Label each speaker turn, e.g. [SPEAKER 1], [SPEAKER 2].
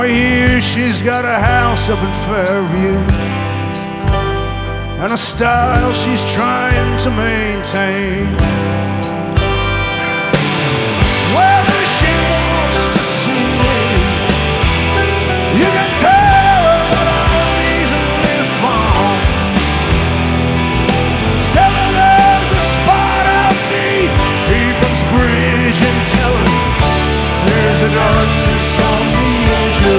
[SPEAKER 1] Here she's got a house up in Fairview and a style she's trying to maintain.